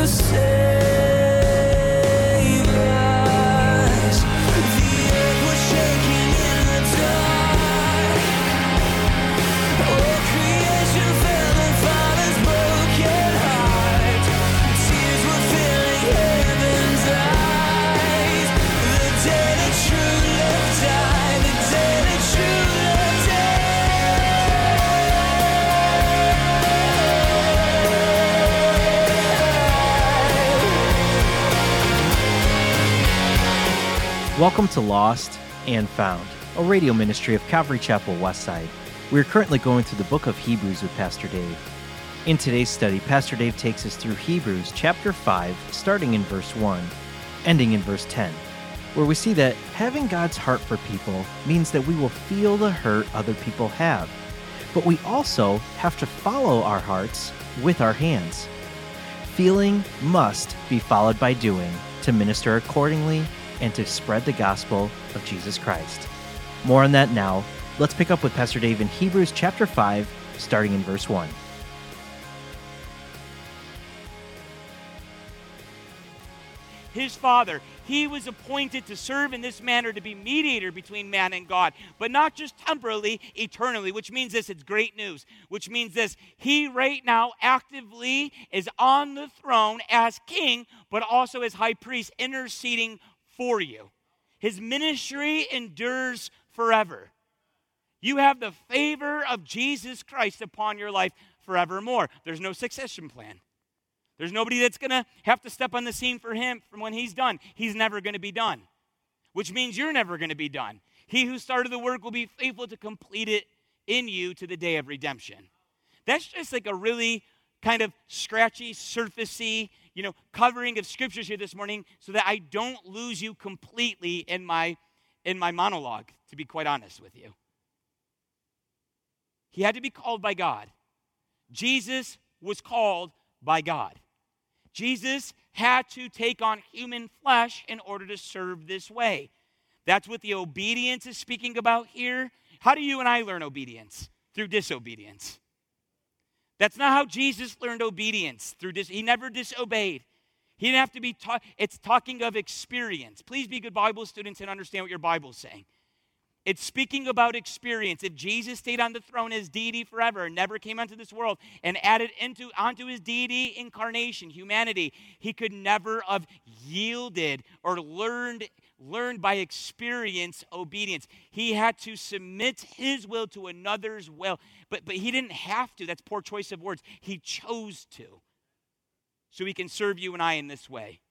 Welcome to Lost and Found, a radio ministry of Calvary Chapel Westside. We are currently going through the book of Hebrews with Pastor Dave. In today's study, Pastor Dave takes us through Hebrews chapter 5, starting in verse 1, ending in verse 10, where we see that having God's heart for people means that we will feel the hurt other people have, but we also have to follow our hearts with our hands. Feeling must be followed by doing to minister accordingly and to spread the gospel of Jesus Christ. More on that now. Let's pick up with Pastor Dave in Hebrews chapter 5, starting in verse 1. His Father, he was appointed to serve in this manner to be mediator between man and God, but not just temporally, eternally, which means this, it's great news, which means this, he right now actively is on the throne as king, but also as high priest, interceding for you. His ministry endures forever. You have the favor of Jesus Christ upon your life forevermore. There's no succession plan. There's nobody that's going to have to step on the scene for him from when he's done. He's never going to be done, which means you're never going to be done. He who started the work will be faithful to complete it in you to the day of redemption. That's just like a really kind of scratchy, surfacey, covering of scriptures here this morning so that I don't lose you completely in my monologue, to be quite honest with you. He had to be called by God. Jesus was called by God. Jesus had to take on human flesh in order to serve this way. That's what the obedience is speaking about here. How do you and I learn obedience? Through disobedience. That's not how Jesus learned obedience. He never disobeyed. He didn't have to be taught. It's talking of experience. Please be good Bible students and understand what your Bible's saying. It's speaking about experience. If Jesus stayed on the throne as deity forever and never came onto this world and added onto his deity incarnation, humanity, he could never have yielded or learned by experience obedience. He had to submit his will to another's will, but he didn't have to. That's poor choice of words. He chose to, so he can serve you and I in this way.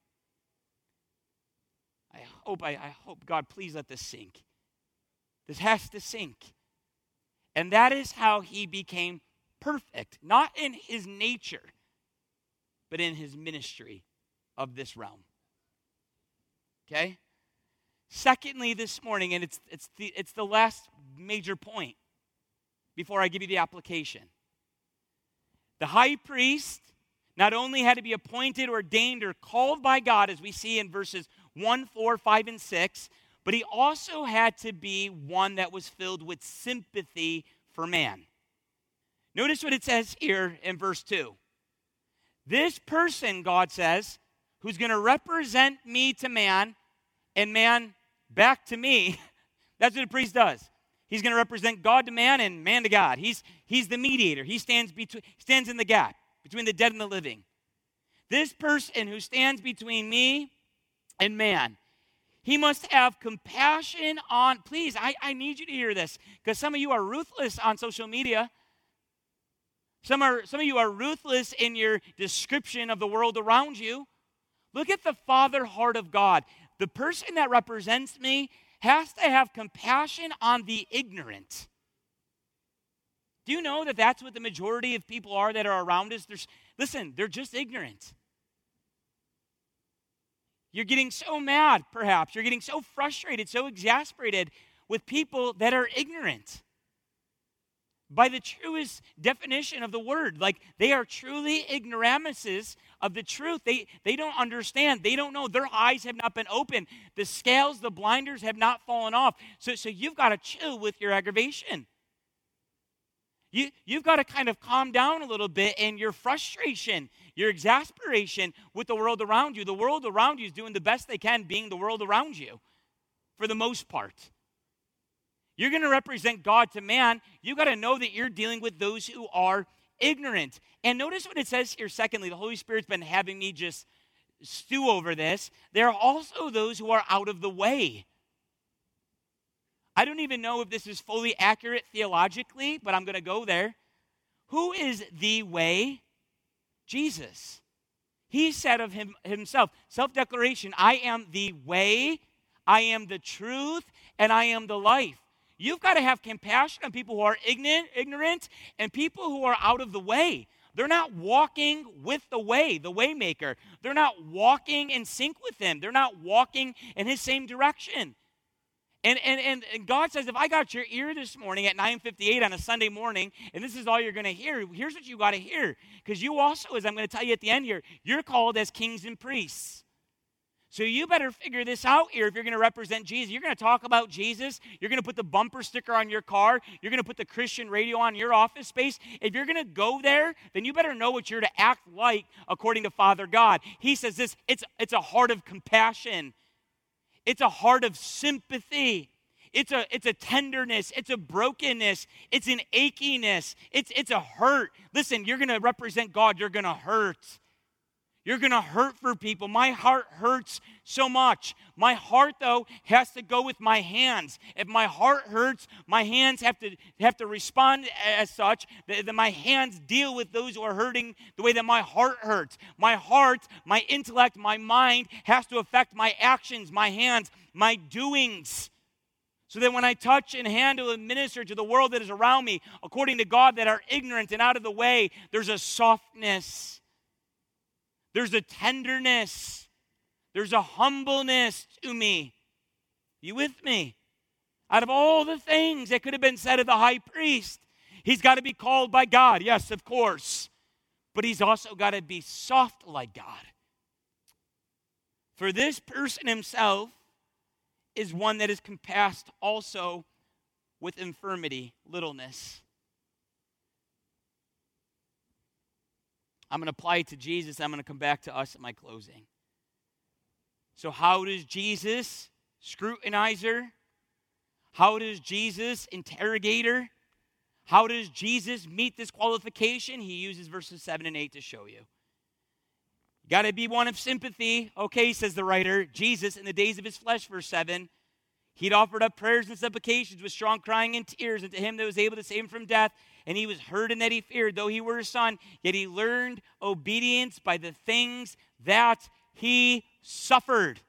I hope, God, please let this sink. This has to sink. And that is how he became perfect, not in his nature, but in his ministry of this realm. Okay? Secondly, this morning, and it's the last major point before I give you the application. The high priest not only had to be appointed, ordained, or called by God, as we see in verses 1, 4, 5, and 6, but he also had to be one that was filled with sympathy for man. Notice what it says here in verse 2. This person, God says, who's going to represent me to man and man back to me, that's what a priest does. He's going to represent God to man and man to God. He's the mediator. He stands in the gap between the dead and the living. This person who stands between me and man, he must have compassion on, please, I need you to hear this, because some of you are ruthless on social media. Some of you are ruthless in your description of the world around you. Look at the Father heart of God. The person that represents me has to have compassion on the ignorant. Do you know that that's what the majority of people are that are around us? They're just ignorant. You're getting so mad, perhaps. You're getting so frustrated, so exasperated with people that are ignorant. By the truest definition of the word, like they are truly ignoramuses of the truth. They don't understand. They don't know. Their eyes have not been opened. The scales, the blinders have not fallen off. So you've got to chill with your aggravation. You've got to kind of calm down a little bit in your frustration, your exasperation with the world around you. The world around you is doing the best they can being the world around you, for the most part. You're going to represent God to man. You've got to know that you're dealing with those who are ignorant. And notice what it says here, secondly. The Holy Spirit's been having me just stew over this. There are also those who are out of the way. I don't even know if this is fully accurate theologically, but I'm going to go there. Who is the way? Jesus. He said of himself, self-declaration, I am the way, I am the truth, and I am the life. You've got to have compassion on people who are ignorant, and people who are out of the way. They're not walking with the waymaker. They're not walking in sync with him. They're not walking in his same direction. And God says, if I got your ear this morning at 9:58 on a Sunday morning, and this is all you're going to hear, here's what you got to hear. Because you also, as I'm going to tell you at the end here, you're called as kings and priests. So you better figure this out here if you're going to represent Jesus. You're going to talk about Jesus. You're going to put the bumper sticker on your car. You're going to put the Christian radio on your office space. If you're going to go there, then you better know what you're to act like according to Father God. He says this, it's a heart of compassion. It's a heart of sympathy. It's a tenderness. It's a brokenness. It's an achiness. It's a hurt. Listen, you're going to represent God. You're going to hurt. You're going to hurt for people. My heart hurts so much. My heart, though, has to go with my hands. If my heart hurts, my hands have to respond as such. That my hands deal with those who are hurting the way that my heart hurts. My heart, my intellect, my mind has to affect my actions, my hands, my doings. So that when I touch and handle and minister to the world that is around me, according to God, that are ignorant and out of the way, there's a softness. There's a tenderness. There's a humbleness to me. You with me? Out of all the things that could have been said of the high priest, he's got to be called by God. Yes, of course. But he's also got to be soft like God. For this person himself is one that is compassed also with infirmity, littleness. I'm going to apply it to Jesus. I'm going to come back to us at my closing. So how does Jesus scrutinizer? How does Jesus interrogator? How does Jesus meet this qualification? He uses verses 7 and 8 to show you. Got to be one of sympathy. Okay, says the writer. Jesus, in the days of his flesh, verse 7, he'd offered up prayers and supplications with strong crying and tears unto him that was able to save him from death. And he was heard and that he feared, though he were a son, yet he learned obedience by the things that he suffered.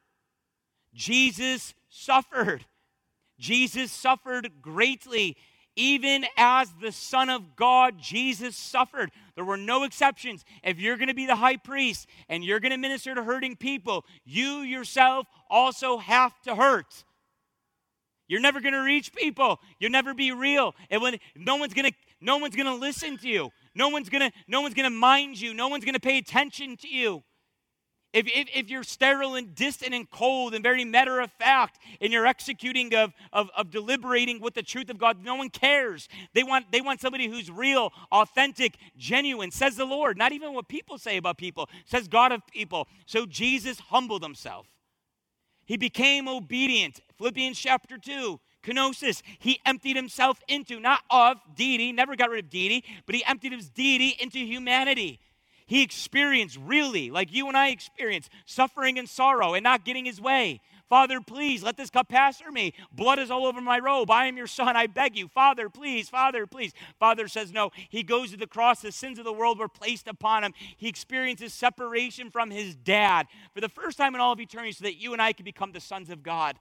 Jesus suffered. Jesus suffered greatly. Even as the Son of God, Jesus suffered. There were no exceptions. If you're going to be the high priest and you're going to minister to hurting people, you yourself also have to hurt. You're never going to reach people. You'll never be real. And when no one's going to listen to you. No one's going to mind you. No one's going to pay attention to you. If you're sterile and distant and cold and very matter of fact in your executing of deliberating with the truth of God, no one cares. They want somebody who's real, authentic, genuine, says the Lord. Not even what people say about people, says God of people. So Jesus humbled himself. He became obedient. Philippians chapter 2, kenosis. He emptied himself into, not of deity, never got rid of deity, but he emptied his deity into humanity. He experienced, really, like you and I experience, suffering and sorrow and not getting his way. Father, please, let this cup pass from me. Blood is all over my robe. I am your son, I beg you. Father, please, Father, please. Father says no. He goes to the cross. The sins of the world were placed upon him. He experiences separation from his dad for the first time in all of eternity so that you and I can become the sons of God.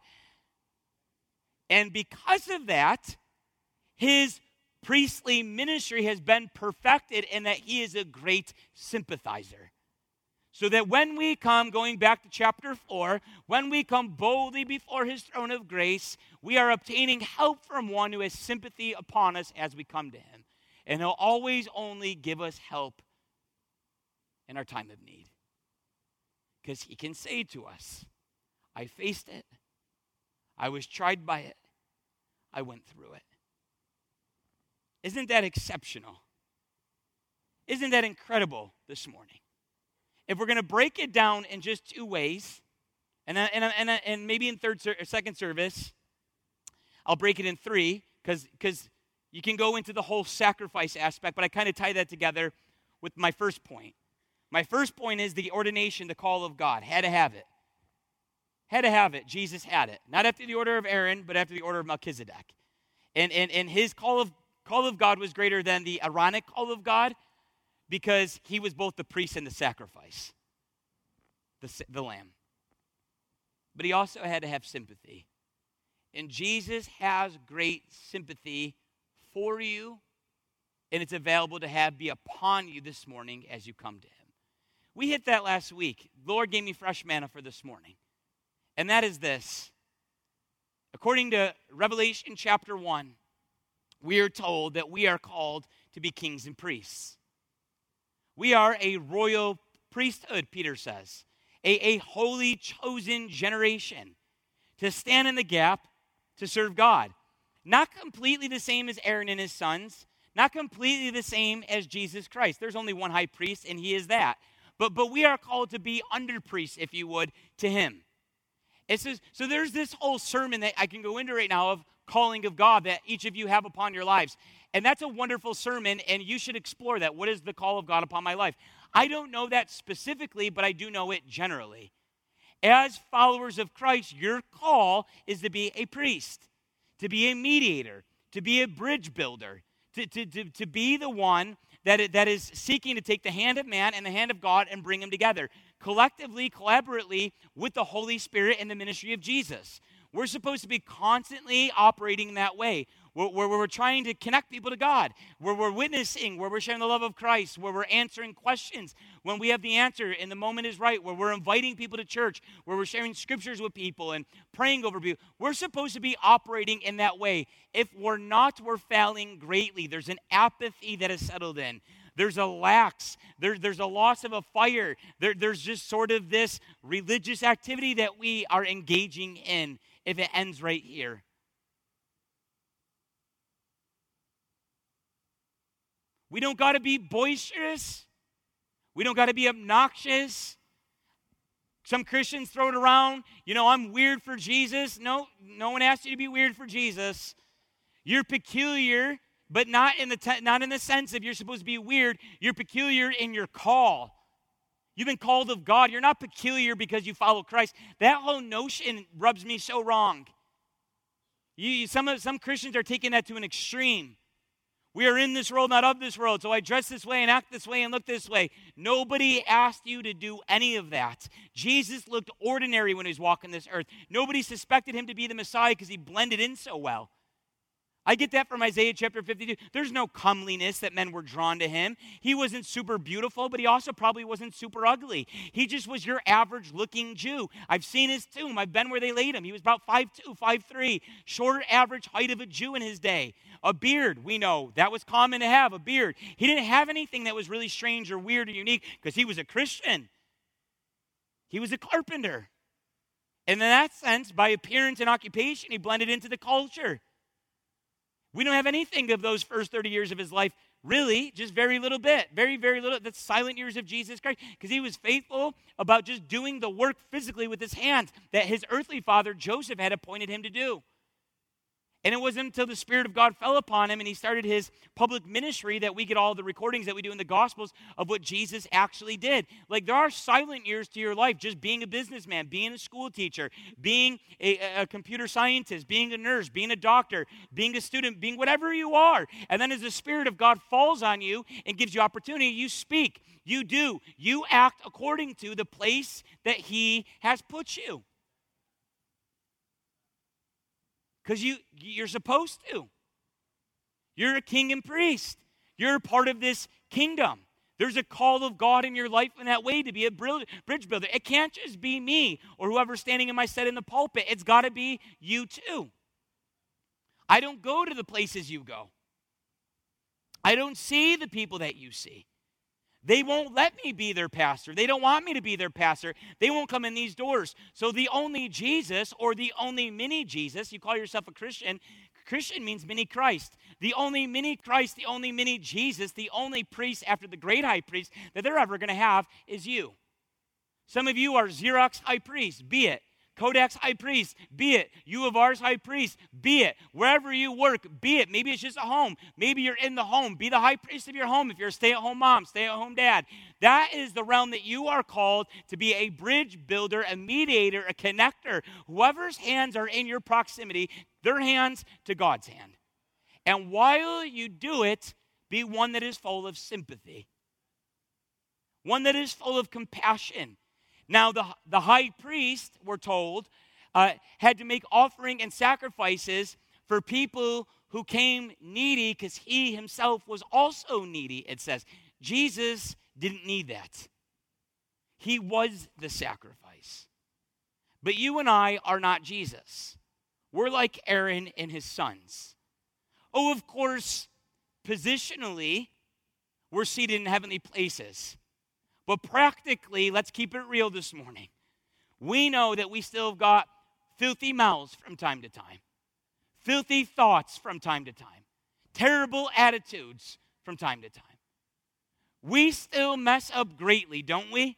And because of that, his priestly ministry has been perfected in that he is a great sympathizer. So that when we come, going back to chapter 4, when we come boldly before his throne of grace, we are obtaining help from one who has sympathy upon us as we come to him. And he'll always only give us help in our time of need. Because he can say to us, I faced it. I was tried by it. I went through it. Isn't that exceptional? Isn't that incredible this morning? If we're going to break it down in just two ways, and maybe in second service, I'll break it in three, because you can go into the whole sacrifice aspect, but I kind of tie that together with my first point. My first point is the ordination, the call of God. Had to have it. Had to have it. Jesus had it. Not after the order of Aaron, but after the order of Melchizedek. And his call of God was greater than the Aaronic call of God, because he was both the priest and the sacrifice, the lamb. But he also had to have sympathy. And Jesus has great sympathy for you, and it's available to be upon you this morning as you come to him. We hit that last week. The Lord gave me fresh manna for this morning. And that is this. According to Revelation chapter 1, we are told that we are called to be kings and priests. We are a royal priesthood, Peter says. A holy, chosen generation to stand in the gap to serve God. Not completely the same as Aaron and his sons. Not completely the same as Jesus Christ. There's only one high priest, and he is that. But we are called to be under priests, if you would, to him. It says, so there's this whole sermon that I can go into right now of calling of God that each of you have upon your lives. And that's a wonderful sermon, and you should explore that. What is the call of God upon my life? I don't know that specifically, but I do know it generally. As followers of Christ, your call is to be a priest, to be a mediator, to be a bridge builder, to be the one that is seeking to take the hand of man and the hand of God and bring them together, collectively, collaboratively with the Holy Spirit and the ministry of Jesus. We're supposed to be constantly operating in that way, where we're trying to connect people to God, where we're witnessing, where we're sharing the love of Christ, where we're answering questions when we have the answer and the moment is right, where we're inviting people to church, where we're sharing scriptures with people and praying over people. We're supposed to be operating in that way. If we're not, we're failing greatly. There's an apathy that has settled in. There's a lax. There's a loss of a fire. There's just sort of this religious activity that we are engaging in if it ends right here. We don't got to be boisterous. We don't got to be obnoxious. Some Christians throw it around, I'm weird for Jesus. No one asked you to be weird for Jesus. You're peculiar, but not in the sense of you're supposed to be weird. You're peculiar in your call. You've been called of God. You're not peculiar because you follow Christ. That whole notion rubs me so wrong. Some Christians are taking that to an extreme. We are in this world, not of this world, so I dress this way and act this way and look this way. Nobody asked you to do any of that. Jesus looked ordinary when he was walking this earth. Nobody suspected him to be the Messiah because he blended in so well. I get that from Isaiah chapter 52. There's no comeliness that men were drawn to him. He wasn't super beautiful, but he also probably wasn't super ugly. He just was your average looking Jew. I've seen his tomb. I've been where they laid him. He was about 5'2", 5'3", shorter average height of a Jew in his day. A beard, we know, that was common to have, a beard. He didn't have anything that was really strange or weird or unique because he was a Christian. He was a carpenter. And in that sense, by appearance and occupation, he blended into the culture. We don't have anything of those first 30 years of his life, really, just very little bit, very, very little. That's silent years of Jesus Christ, because he was faithful about just doing the work physically with his hands that his earthly father, Joseph, had appointed him to do. And it wasn't until the Spirit of God fell upon him and he started his public ministry that we get all the recordings that we do in the Gospels of what Jesus actually did. Like, there are silent years to your life, just being a businessman, being a school teacher, being a computer scientist, being a nurse, being a doctor, being a student, being whatever you are. And then as the Spirit of God falls on you and gives you opportunity, you speak, you do, you act according to the place that he has put you. Because you're supposed to. You're a king and priest. You're a part of this kingdom. There's a call of God in your life in that way to be a bridge builder. It can't just be me or whoever's standing in my seat in the pulpit. It's got to be you too. I don't go to the places you go. I don't see the people that you see. They won't let me be their pastor. They don't want me to be their pastor. They won't come in these doors. So the only Jesus or the only mini Jesus, you call yourself a Christian, Christian means mini Christ. The only mini Christ, the only mini Jesus, the only priest after the great high priest that they're ever going to have is you. Some of you are Xerox high priest, be it. Kodak's high priest, be it. U of R's high priest, be it. Wherever you work, be it. Maybe it's just a home. Maybe you're in the home. Be the high priest of your home if you're a stay-at-home mom, stay-at-home dad. That is the realm that you are called to be a bridge builder, a mediator, a connector. Whoever's hands are in your proximity, their hands to God's hand. And while you do it, be one that is full of sympathy. One that is full of compassion. Now, the high priest, we're told, had to make offering and sacrifices for people who came needy because he himself was also needy, it says. Jesus didn't need that. He was the sacrifice. But you and I are not Jesus. We're like Aaron and his sons. Oh, of course, positionally, we're seated in heavenly places. But practically, let's keep it real this morning. We know that we still have got filthy mouths from time to time, filthy thoughts from time to time, terrible attitudes from time to time. We still mess up greatly, don't we?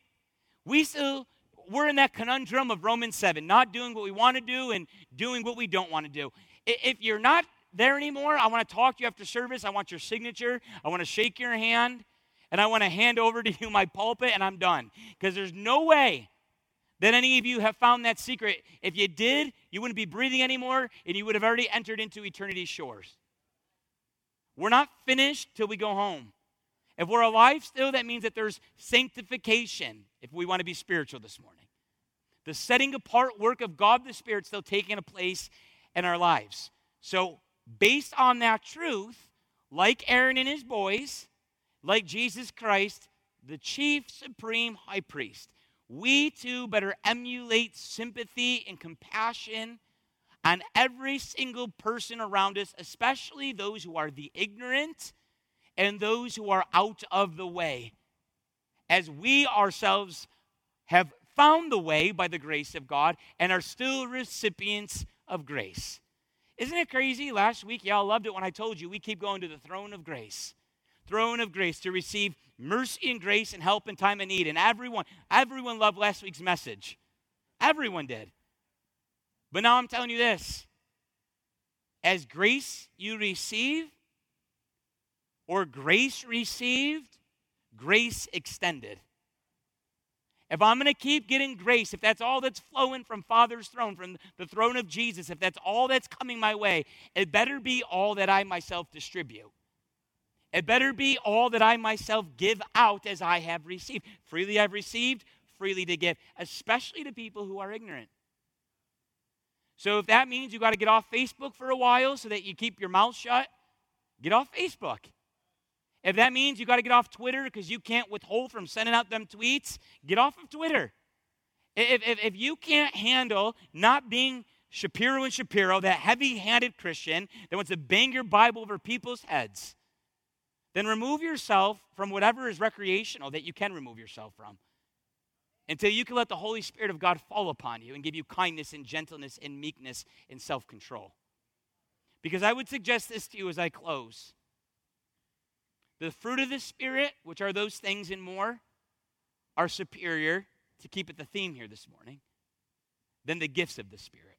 We're in that conundrum of Romans 7, not doing what we want to do and doing what we don't want to do. If you're not there anymore, I want to talk to you after service. I want your signature. I want to shake your hand. And I want to hand over to you my pulpit, and I'm done. Because there's no way that any of you have found that secret. If you did, you wouldn't be breathing anymore, and you would have already entered into eternity's shores. We're not finished till we go home. If we're alive still, that means that there's sanctification, if we want to be spiritual this morning. The setting apart work of God the Spirit still taking a place in our lives. So, based on that truth, like Aaron and his boys, like Jesus Christ, the chief supreme high priest, we too better emulate sympathy and compassion on every single person around us, especially those who are the ignorant and those who are out of the way, as we ourselves have found the way by the grace of God and are still recipients of grace. Isn't it crazy? Last week, y'all loved it when I told you we keep going to the throne of grace. Throne of grace to receive mercy and grace and help in time of need. And everyone loved last week's message. Everyone did. But now I'm telling you this. As grace you receive, or grace received, grace extended. If I'm going to keep getting grace, if that's all that's flowing from Father's throne, from the throne of Jesus, if that's all that's coming my way, it better be all that I myself distribute. It better be all that I myself give out as I have received. Freely I've received, freely to give, especially to people who are ignorant. So if that means you got to get off Facebook for a while so that you keep your mouth shut, get off Facebook. If that means you got to get off Twitter because you can't withhold from sending out them tweets, get off of Twitter. If you can't handle not being Shapiro and Shapiro, that heavy-handed Christian that wants to bang your Bible over people's heads, then remove yourself from whatever is recreational that you can remove yourself from until you can let the Holy Spirit of God fall upon you and give you kindness and gentleness and meekness and self-control. Because I would suggest this to you as I close. The fruit of the Spirit, which are those things and more, are superior, to keep it the theme here this morning, than the gifts of the Spirit.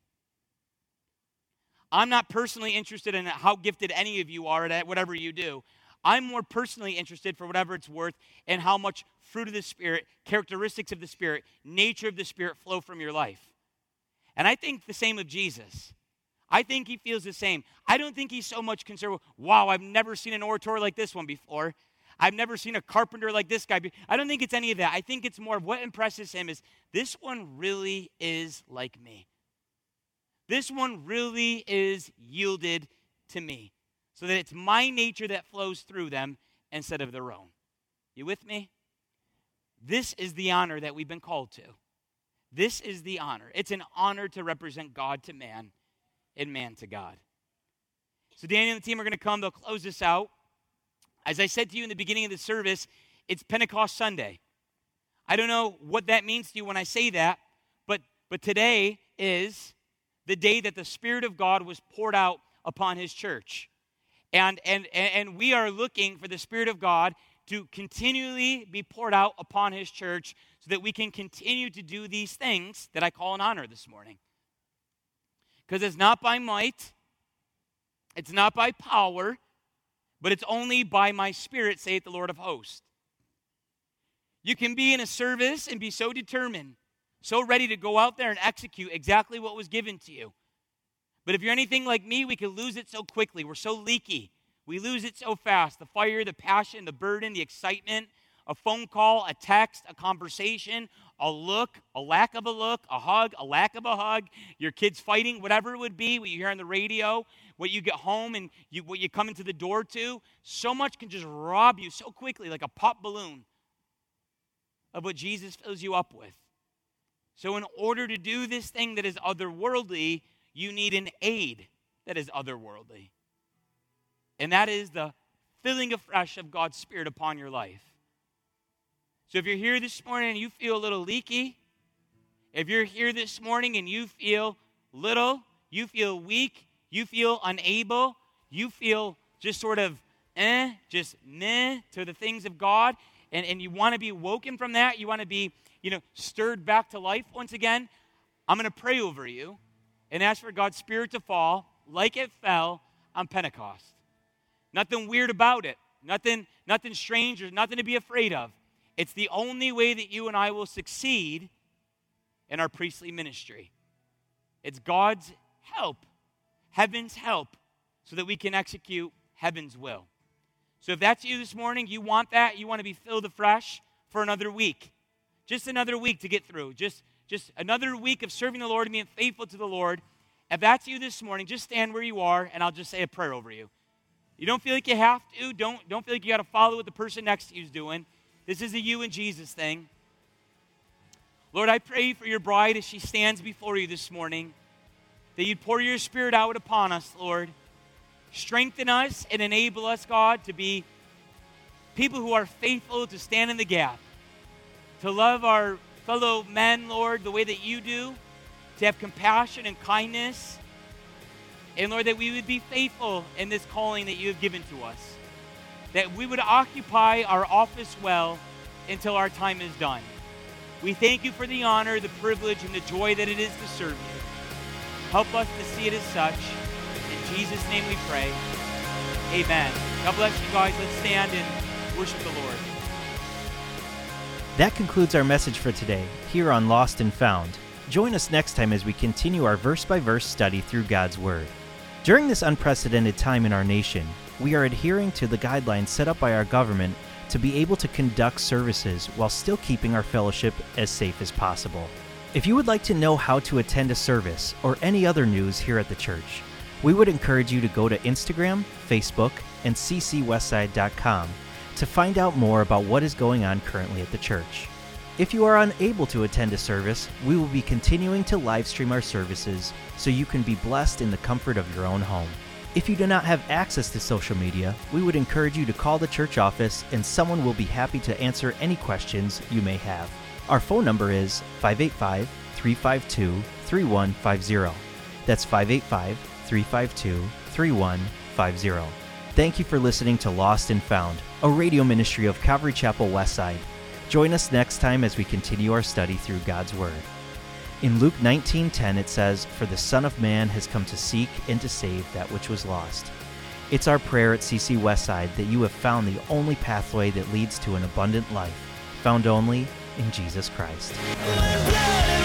I'm not personally interested in how gifted any of you are at whatever you do. I'm more personally interested, for whatever it's worth, in how much fruit of the Spirit, characteristics of the Spirit, nature of the Spirit flow from your life. And I think the same of Jesus. I think he feels the same. I don't think he's so much concerned with, wow, I've never seen an orator like this one before. I've never seen a carpenter like this guy. I don't think it's any of that. I think it's more of what impresses him is, this one really is like me. This one really is yielded to me. So that it's my nature that flows through them instead of their own. You with me? This is the honor that we've been called to. This is the honor. It's an honor to represent God to man and man to God. So Daniel and the team are going to come. They'll close this out. As I said to you in the beginning of the service, it's Pentecost Sunday. I don't know what that means to you when I say that, but today is the day that the Spirit of God was poured out upon his church. And we are looking for the Spirit of God to continually be poured out upon his church so that we can continue to do these things that I call an honor this morning. Because it's not by might, it's not by power, but it's only by my Spirit, saith the Lord of hosts. You can be in a service and be so determined, so ready to go out there and execute exactly what was given to you. But if you're anything like me, we can lose it so quickly. We're so leaky. We lose it so fast. The fire, the passion, the burden, the excitement, a phone call, a text, a conversation, a look, a lack of a look, a hug, a lack of a hug, your kids fighting, whatever it would be, what you hear on the radio, what you get home and what you come into the door to. So much can just rob you so quickly like a pop balloon of what Jesus fills you up with. So in order to do this thing that is otherworldly, you need an aid that is otherworldly. And that is the filling afresh of God's Spirit upon your life. So if you're here this morning and you feel a little leaky, if you're here this morning and you feel little, you feel weak, you feel unable, you feel just sort of just meh to the things of God, and you want to be woken from that, you want to be, stirred back to life once again, I'm going to pray over you and ask for God's Spirit to fall like it fell on Pentecost. Nothing weird about it. Nothing strange. There's nothing to be afraid of. It's the only way that you and I will succeed in our priestly ministry. It's God's help, heaven's help, so that we can execute heaven's will. So if that's you this morning, you want that, you want to be filled afresh for another week. Just another week to get through. Just another week of serving the Lord and being faithful to the Lord. If that's you this morning, just stand where you are and I'll just say a prayer over you. You don't feel like you have to. Don't feel like you got to follow what the person next to you is doing. This is a you and Jesus thing. Lord, I pray for your bride as she stands before you this morning, that you'd pour your Spirit out upon us, Lord. Strengthen us and enable us, God, to be people who are faithful to stand in the gap, to love our fellow men, Lord, the way that you do, to have compassion and kindness. And Lord, that we would be faithful in this calling that you have given to us. That we would occupy our office well until our time is done. We thank you for the honor, the privilege, and the joy that it is to serve you. Help us to see it as such. In Jesus' name we pray. Amen. God bless you guys. Let's stand and worship the Lord. That concludes our message for today here on Lost and Found. Join us next time as we continue our verse-by-verse study through God's Word. During this unprecedented time in our nation, we are adhering to the guidelines set up by our government to be able to conduct services while still keeping our fellowship as safe as possible. If you would like to know how to attend a service or any other news here at the church, we would encourage you to go to Instagram, Facebook, and ccwestside.com to find out more about what is going on currently at the church. If you are unable to attend a service, we will be continuing to live stream our services so you can be blessed in the comfort of your own home. If you do not have access to social media, we would encourage you to call the church office and someone will be happy to answer any questions you may have. Our phone number is 585-352-3150. That's 585-352-3150. Thank you for listening to Lost and Found, a radio ministry of Calvary Chapel Westside. Join us next time as we continue our study through God's Word. In Luke 19:10 it says, "For the Son of Man has come to seek and to save that which was lost." It's our prayer at CC Westside that you have found the only pathway that leads to an abundant life, found only in Jesus Christ.